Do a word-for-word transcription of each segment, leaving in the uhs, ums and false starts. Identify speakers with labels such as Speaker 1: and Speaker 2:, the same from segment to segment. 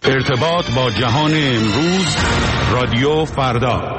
Speaker 1: ارتباط با جهان امروز، رادیو فردا.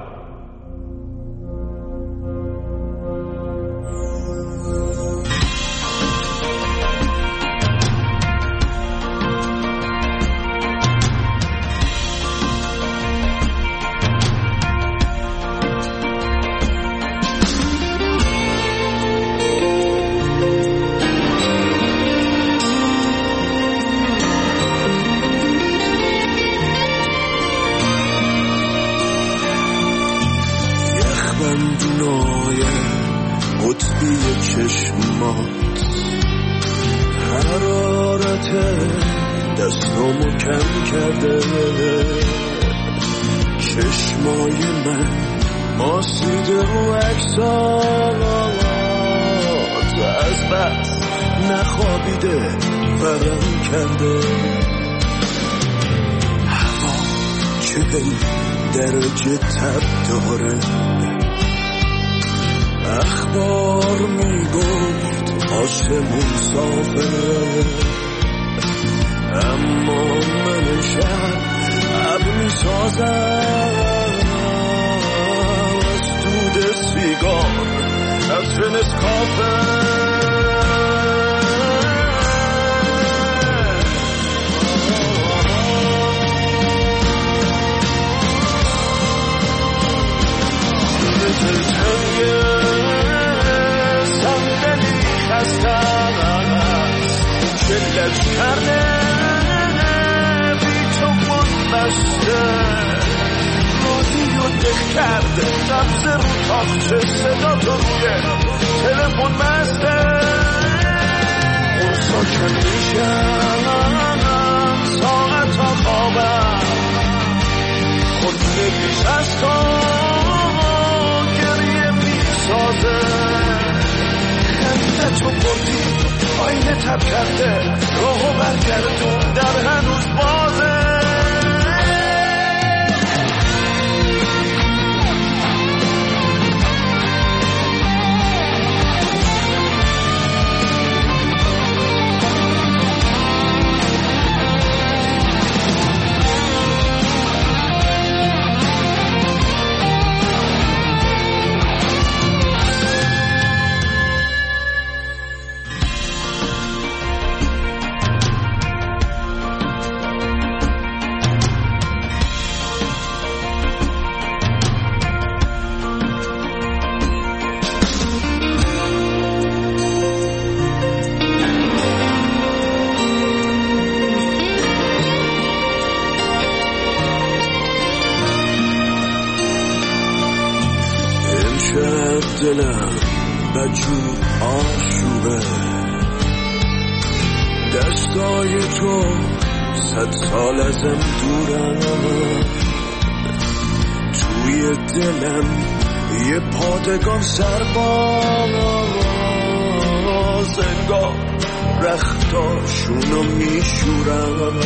Speaker 2: درجه تب داره، اخبار میگفت آسمون صافه، اما من شب اب میسازم از دود سیگار، از نسکافه. صندلی خستم است، شلت کرده بی تو من بسته، رادیو دق کرده نبض رو تاخچه، صدا تو روی تلفن بسته، اون ساکن میشم ساعت ها خوابم، خود نگیش از تو سازه، خنده تو بردی آینه تب کرده، راهو برگردون در هنوز بازه. دلم بجور آشوبه، دستای تو صد سال ازم دورم، توی دلم یه پادگان سرباز، انگار رختاشونو میشورم،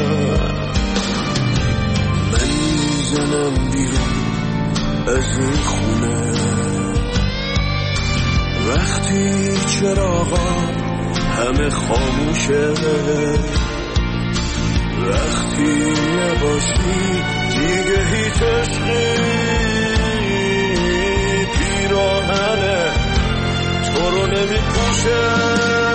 Speaker 2: من میزنم بیرون از این خونه، وقتی چراغا همه خاموشه، وقتی نباشی دیگه هیچ عشقی، پیراهنه تو رو نمی پوشه.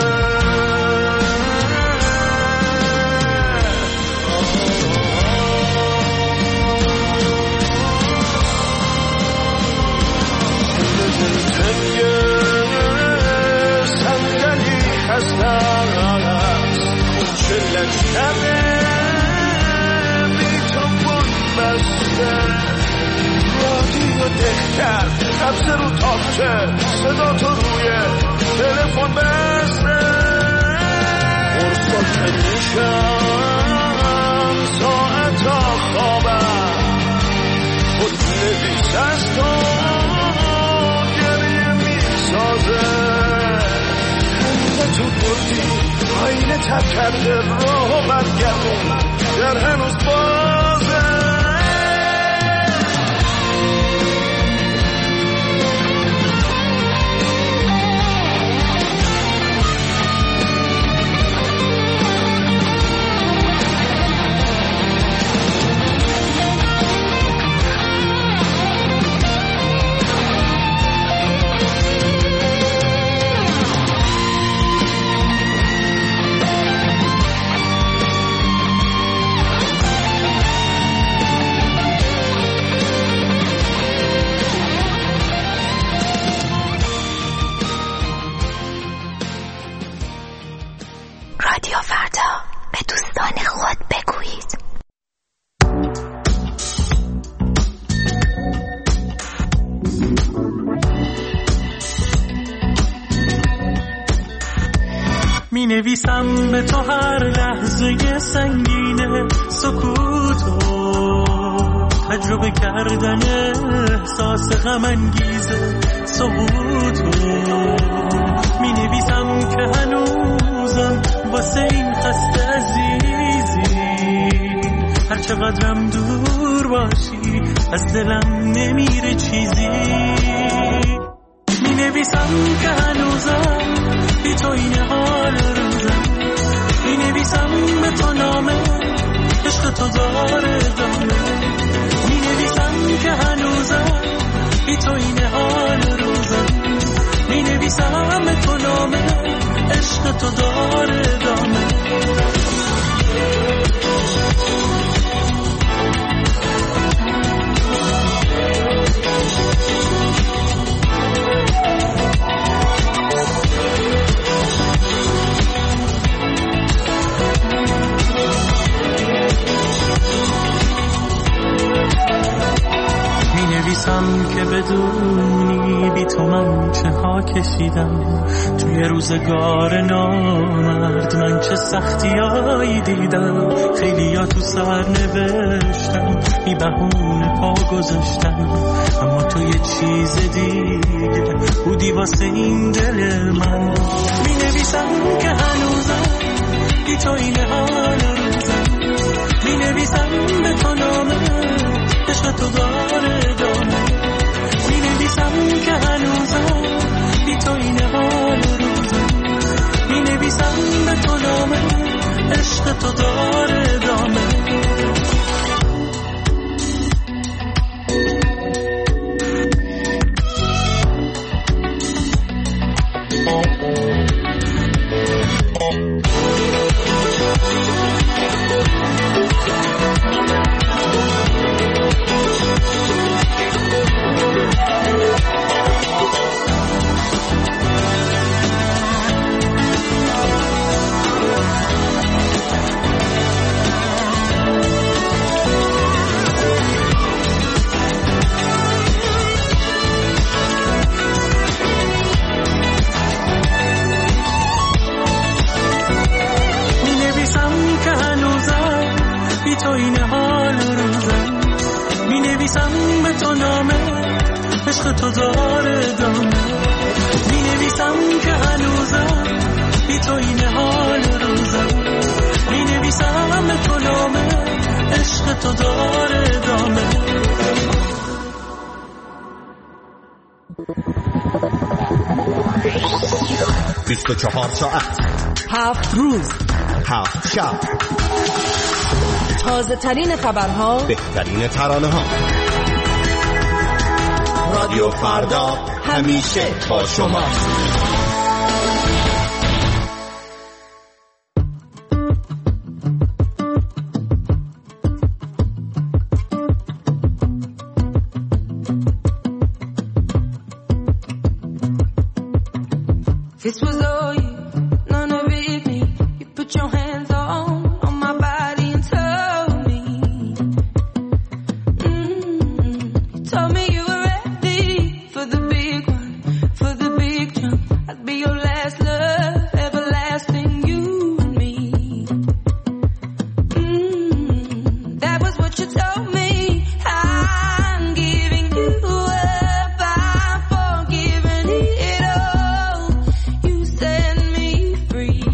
Speaker 2: شلت کرده بی تو بود بسته، رادیو دق کرد نبض رو تاخچه، صدا تو روی تلفن بسته، قرصا که میشم ساعتا خوابم، خود نویس از تو گریه میسازه، خنده تو بردی آینه تب کرده، راه برگردون در هنوز بازه.
Speaker 3: می نویسم به تو هر لحظه سنگین سکوتو، تجربه کردن احساس غم انگیز سقوطو. می نویسم که هنوزم واسه این خسته عزیزی، هر چقدرم دور باشی از دلم نمیره چیزی. می نویسم که هنوزم بی تو این حال روزم، می نویسم به تو نامه عشق تو داره دامه، می نویسم که هنوزم بی تو این حال روزم، می نویسم به تو نامه عشق تو داره دامه. نویسم که بدونی بی تو من چه ها کشیدم، توی روزگار نامرد من چه سختیایی دیدم. خیلی ها تو سر نوشتم بی بهونه پا گذاشتم، اما تو یه چیز دیگه بودی واسه این دل من. می نویسم که هنوزم بی تو این حال روزم، می نویسم به تو نامه عشق تو داره دامه، می نویسم که هنوزم بی تو این حال روزم، می نویسم به تو نامه عشق تو داره دامه. تو داره دامه، می نویسم که هنوزم بی تو این حال روزم، می نویسم به تو نامه عشق تو داره دامه.
Speaker 4: بیست و چهار ساعت،
Speaker 5: هفت روز،
Speaker 4: هفت شب،
Speaker 5: تازه ترین خبرها،
Speaker 4: بهترین ترانه ها. رادیو فردا همیشه با شما.
Speaker 6: This was all you, none of it me. You put your hands on, on my body and told me, mm-hmm. You told me you were ready for the big one, for the big jump. I'd be your last love, everlasting, you and me. Mm-hmm. That was what you told me. I'm giving you up, I'm forgiving it all. You set me free.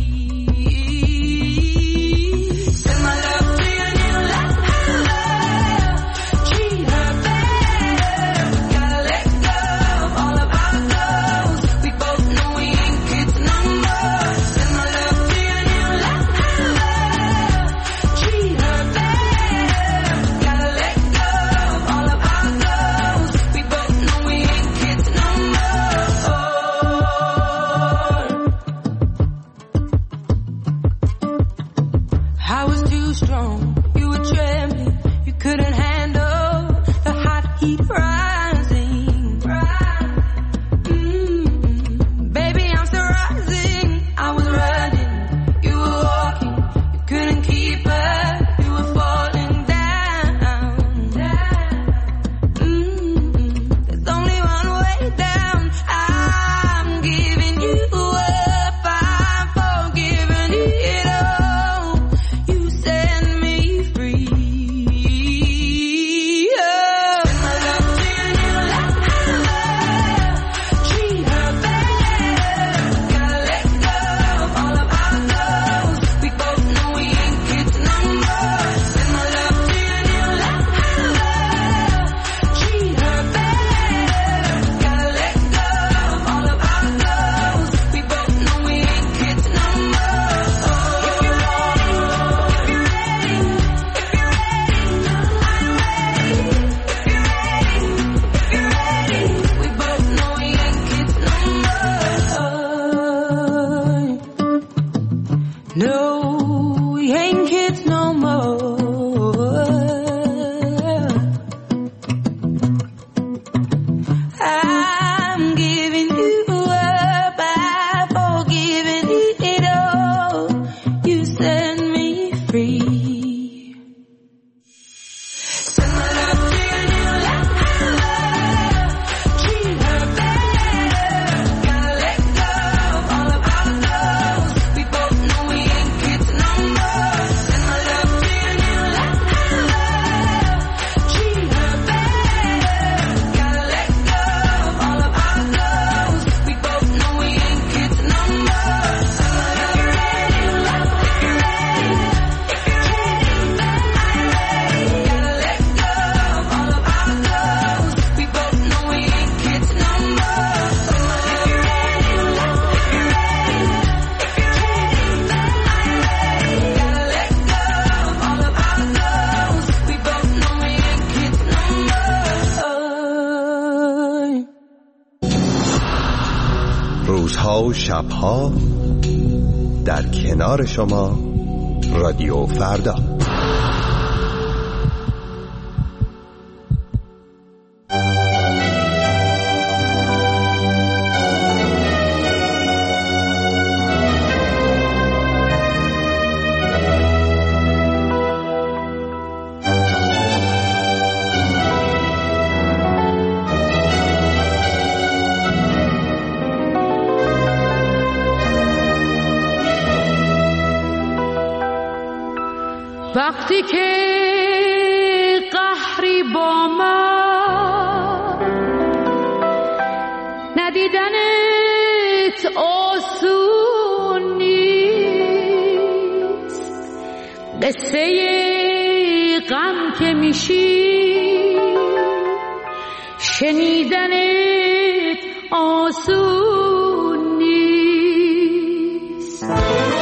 Speaker 6: Send my love to your new last love. Treat her better. Gotta let go of all of our goals. We both know we ain't kids no more. Send my love to your new last love. Treat her better. Gotta let go of all of our goals. We both know we ain't kids no more. I was too strong, you were trembling, you couldn't handle the hot heat rising. Mm, baby, I'm still rising. I was running, you were walking, you couldn't keep up, you were falling down. Mm, there's only one way down. I'm giving you up, I'm forgiving
Speaker 4: روزها و شبها در کنار شما رادیو فردا.
Speaker 7: وقتی که قهری با من ندیدنت آسون نیست، قصه غم که میشی شنیدنت آسون نیست.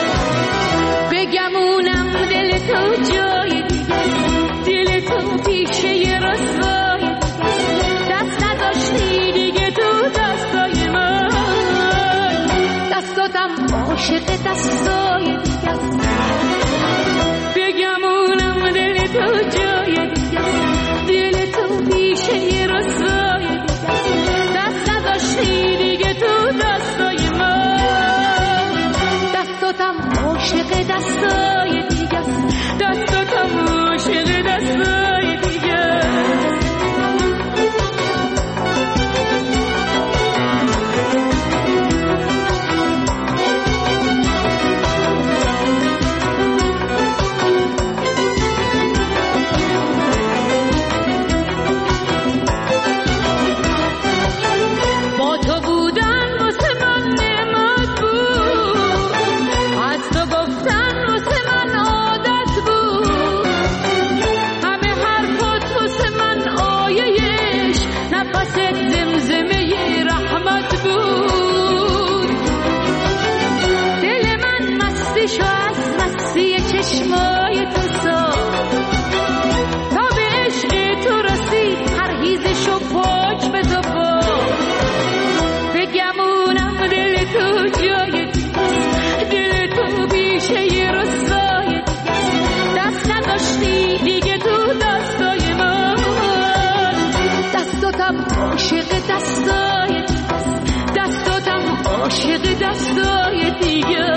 Speaker 7: بگمونم دل تو جای دیگه، دل تو پیشه رسوای دیگه، دست نداشتی دیگه تو دستای من، دستاتم عاشق دستای دیگه. بگمونم دل تو جای دیگه، دل تو پیشه رسوای دیگه، دست نداشتی دیگه تو دستای من، دستاتم عاشق دستای دیگه، دستاتم عاشق دستای دیگه. با تو بودن واسه من نعمت بود، از تو گفتن واسه من عادت بود، همه حرفات واسه من آیه‌اش نفس زمزمه رحمت بود. دل من مستیشو از مستی چشمای تو ساخت، تا به عشق تو رسید پرهیزشو پاک به تو باخت. بگمونم دل تو جای دیگه، دل تو بیشه رسوای دیگه، دست نداشتی دیگه تو دستای من، دستاتم عاشق دستای دیگه، دستاتم عاشق دستای دیگه.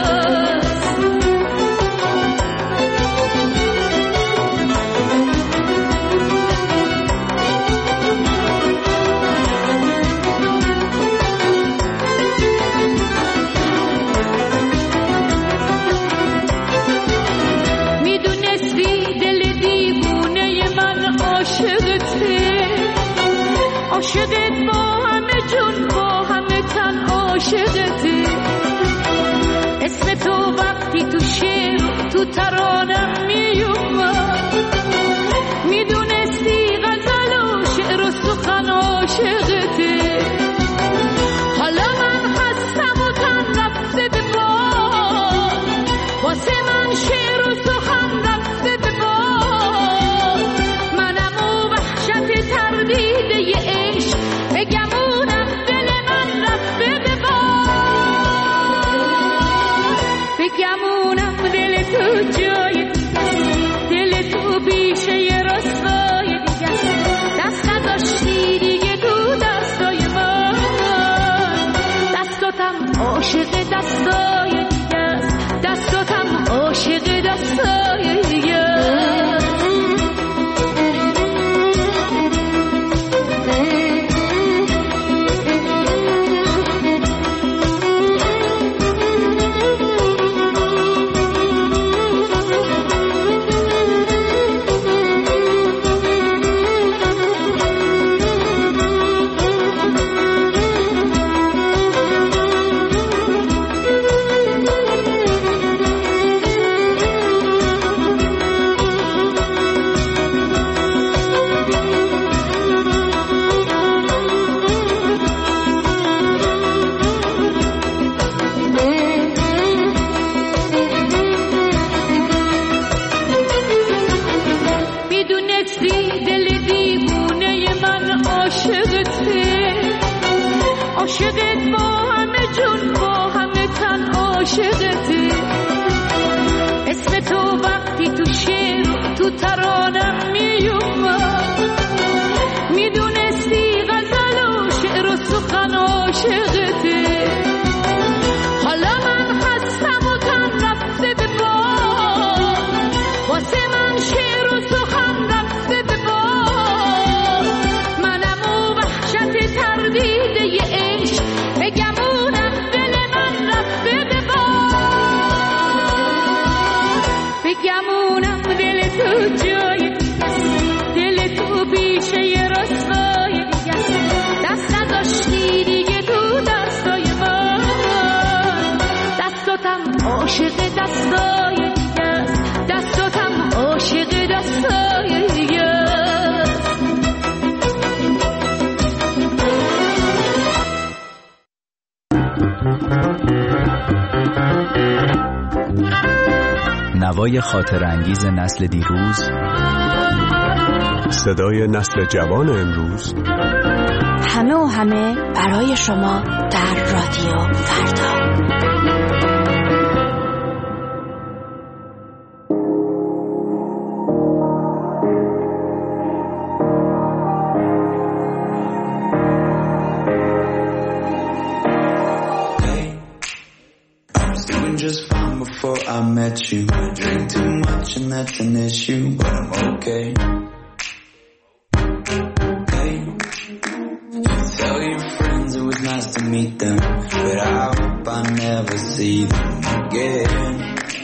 Speaker 7: میدونستی دل دیوونه من عاشقته، عاشقت با همه جون با همه تن عاشقته. اسم تو وقتی تو شعر تو ترانم میومد، میدونستی غزل و شعر و سخن عاشقته. حالا من هستم و تن رفته به باد، واسه من شعر و سخن رفته به باد، منم و وحشت تردیده ی عشق، بگمونم دل من رفته به باد. بگمونم دل تو جای دیگه، دل تو بیشه رسوای دیگه، دست نداشتی دیگه تو دستای من، دستاتم عاشق دستای دیگه، دستاتم عاشق دستای دیگه. عاشقت با همه جون با عاشقته. اسم تو وقتی تو شعر تو ترانم میومد، میدونستی غزل و شعر و سخن عاشقته. حالا من هستم و تن رفته به باد، واسه من شعر و سخن رفته به باد. منم و وحشت تردیده ی عشق، بگمونم دل من رفته به باد. بگمونم دل تو جای دل تو پیشه ی رسوای دیگه، دست نداشتی دیگه تو دستای من. دستاتم عاشق دستای دیگه، دستاتم عاشق دستای دیگه.
Speaker 8: نوای خاطر انگیز نسل دیروز،
Speaker 2: صدای نسل جوان امروز،
Speaker 5: همه و همه برای شما در رادیو فردا.
Speaker 9: Just fine before I met you. I drink too much and that's an issue, but I'm okay. Hey, tell your friends it was nice to meet them, but I hope I never see them again.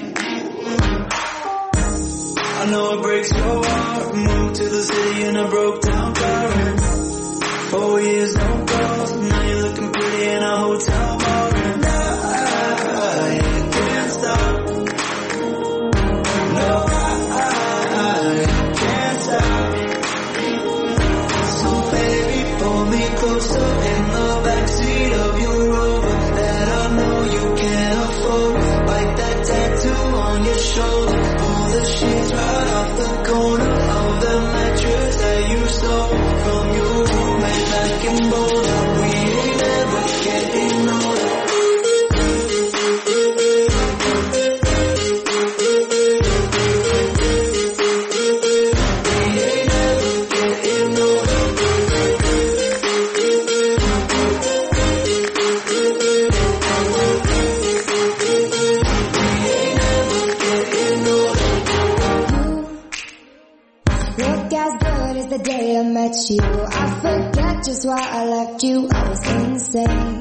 Speaker 9: I know it breaks your heart. Moved to the city in a broke down car. Four years no calls, now you're looking pretty in a hotel bar. And I can't stop. No, I, I can't stop. So baby, pull me closer in the backseat of your Rover that I know you can't afford. Bite that tattoo on your shoulder. Pull the sheets right off the corner of the mattress that you stole from your roommate back in Boulder. We ain't ever getting older.
Speaker 10: You, I forget just why I left you. I was insane.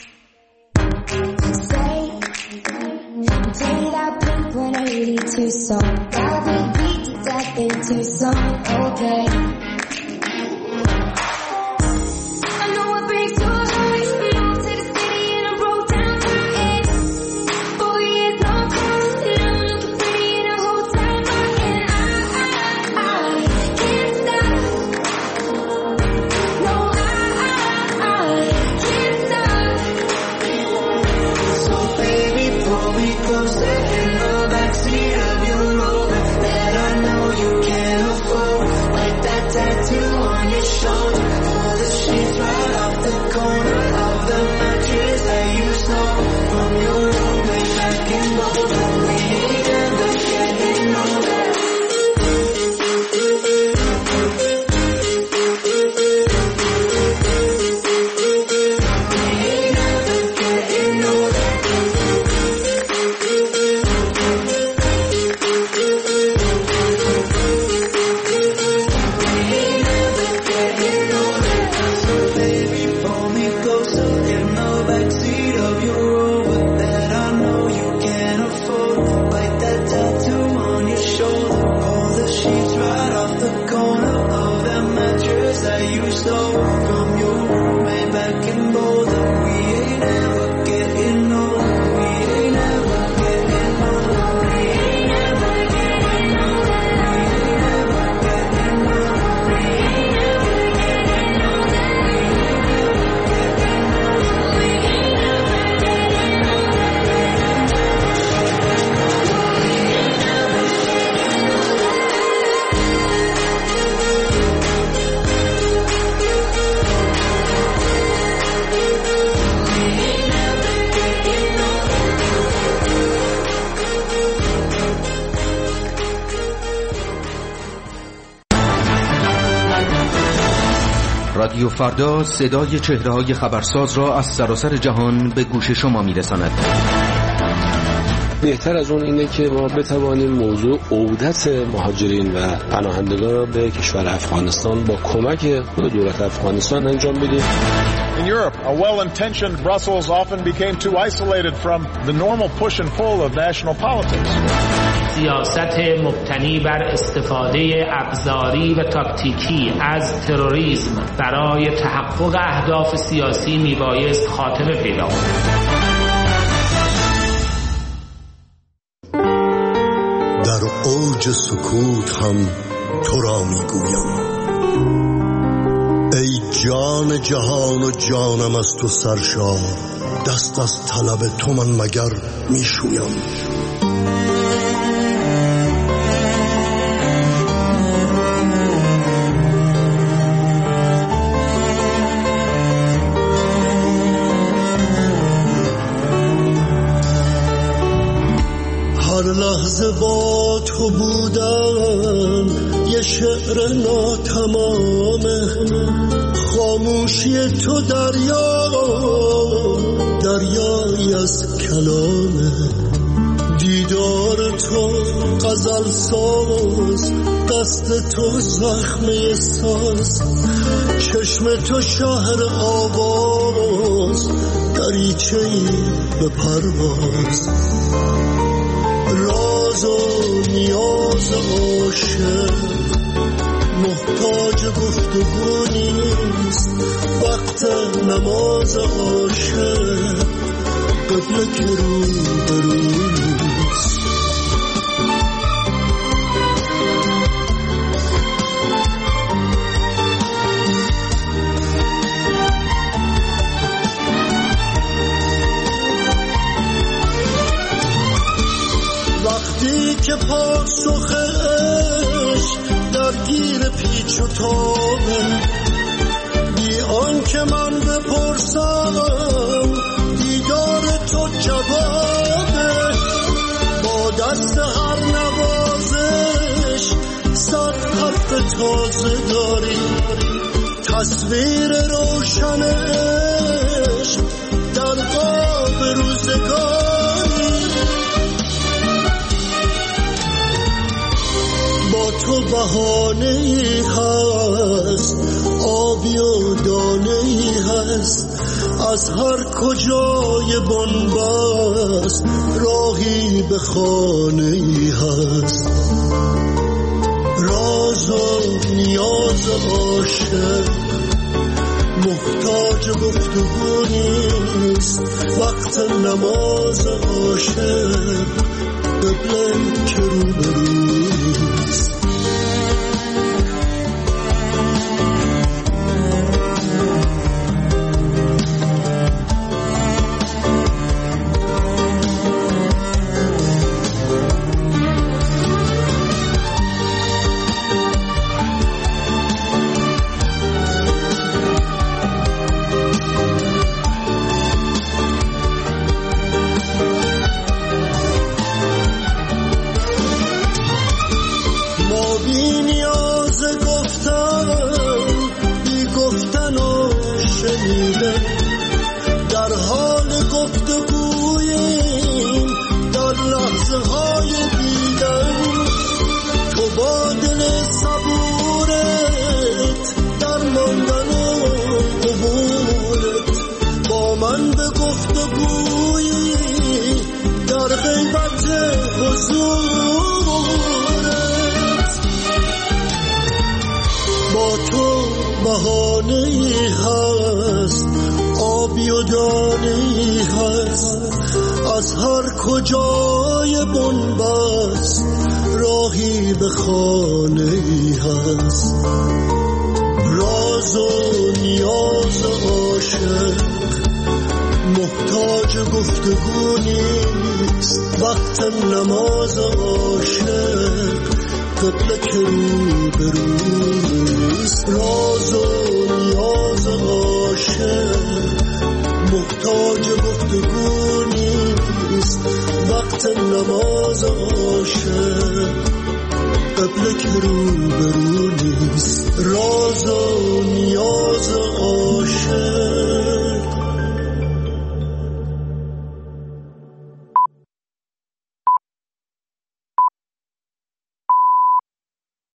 Speaker 10: Say, play that Blink one eighty-two song. I'll be beat to death in Tucson. Okay. I know it breaks your heart. Moved to the city in a broke down car. Four years no calls, and I'm looking pretty in a hotel bar. And I, I, I can't stop. Closer in the backseat of your Rover that I know you can't afford. Like that tattoo on your shoulder. Pull the sheets right off the corner of the mattress that you stole from your roommate back in Boulder. We ain't ever getting older.
Speaker 11: رادیو فردا صدای چهره‌های خبرساز را از سراسر جهان به گوش شما می‌رساند.
Speaker 12: بهتر از اون اینه که ما بتوانیم موضوع عودت مهاجرین و پناهندگان را به کشور افغانستان با کمک خود دولت افغانستان انجام بدیم.
Speaker 13: In Europe, a well-intentioned Brussels often became too isolated from the normal push and pull of national politics.
Speaker 14: سیاست مبتنی بر استفاده ابزاری و تاکتیکی از تروریسم برای تحقق اهداف سیاسی میبایست خاتمه پیدا کند.
Speaker 15: در اوج سکوت هم تو را میگویم، ای جان جهان و جانم از تو سرشار، دست از طلب تو من مگر میشویم. هر لحظه با تو بودم یه شعر ناتمامه، خاموشی تو دریا دریایی از کلامه، دیدار تو غزل ساز، دست تو زخمه ساز، چشم تو شهر آواز، دریچه‌ای به پرواز، راز و نیاز عاشق محتاج گفتگو نیست، وقت نماز عاشق قبله که رو برو نیست. وقتی که پاسخ عشق درگیر پیچ و تابه، بی آن که من بپرسم دیدار تو جوابه، با دست هر نوازش صد حرف تازه داری، تصویر روشن عشق در قاب روزگاری، با تو بهانه‌ای هست، آبی و دانه‌ای هست، از هر کجای بنبست راهی به خانه‌ای هست، راز و نیاز عاشق محتاج گفتگو نیست، وقت نماز عاشق قبله که رو برو نیست. در حال گفتگوییم، در لحظه های دیدن، تو با دل صبورت در ماندن و قبولت، با من به گفتگویی در غیبت حضورت، با تو بهانه‌ای هست، آبی و دانه‌ای هست، از هر کجای بنبست راهی به خانه‌ای هست، راز و نیاز عاشق محتاج گفتگو نیست، وقت نماز عاشق قبله که رو برو نیست، راز و نیاز عاشق محتاج گفتگو نیست، وقت نماز عاشق قبل که رو برو نیست راز و نیاز عاشق